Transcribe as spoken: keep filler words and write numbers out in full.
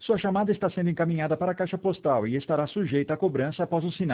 Sua chamada está sendo encaminhada para a caixa postal e estará sujeita a cobrança após o sinal.